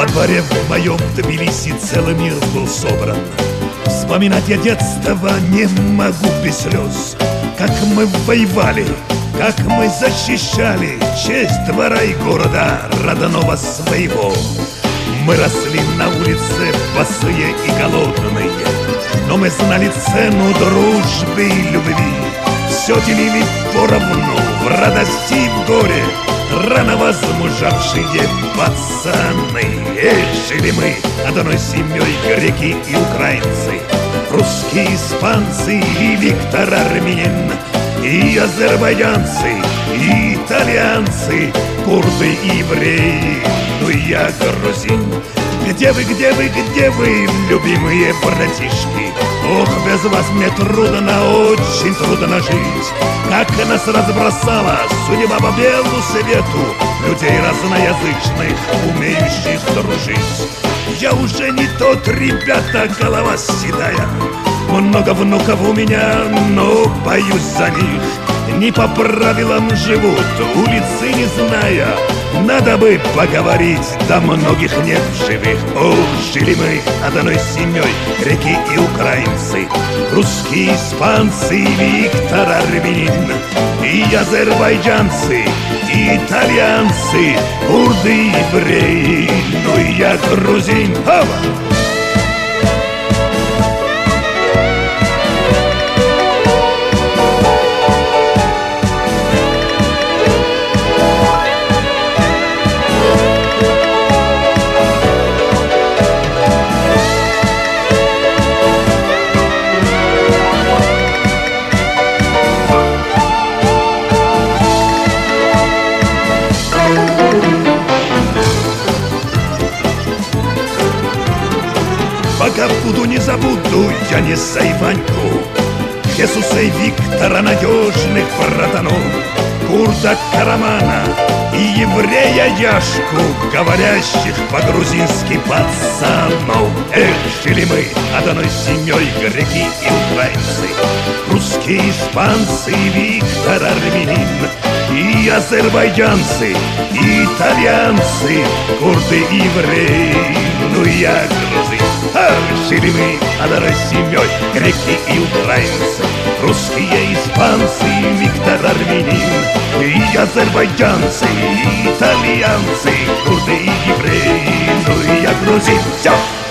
Во дворе в моем Тбилиси целый мир был собран. Вспоминать я детство не могу без слез. Как мы воевали, как мы защищали честь двора и города родного своего. Мы росли на улице босые и голодные, но мы знали цену дружбы и любви. Все делили поровну в радости и в горе, рано возмужавшие пацаны. Жили мы одной семьей, греки и украинцы, русские, испанцы и Виктор Армянин, и азербайджанцы, и итальянцы, курды и евреи, ну и я грузин. Где вы, где вы, где вы, любимые братишки? Ох, без вас мне трудно, очень трудно жить. Как нас разбросала судьба по белу свету, людей разноязычных, умеющих дружить. Я уже не тот, ребята, голова седая. Много внуков у меня, но боюсь за них. Не по правилам живут, улицы не зная. Надо бы поговорить, да многих нет в живых. Ох, жили мы одной семьей, греки и украинцы, русские, испанцы, Виктор Армянин, и азербайджанцы, и итальянцы, курды и евреи, ну и я грузин. Ава! Пока буду, не забуду я не Сайваньку, Хесуса и Виктора, надежных братанов, курда Карамана и еврея Яшку, говорящих по-грузински пацанов. Эх, жили мы одной семьей, греки и украинцы, русские, испанцы, Виктор Армянин, и азербайджанцы, и итальянцы, курды и евреи, ну и я грузин. Жили мы одной семьей, греки и украинцы, русские, испанцы, Виктор Армянин, и азербайджанцы, и итальянцы, курды и евреи, ну и я грузин. Все!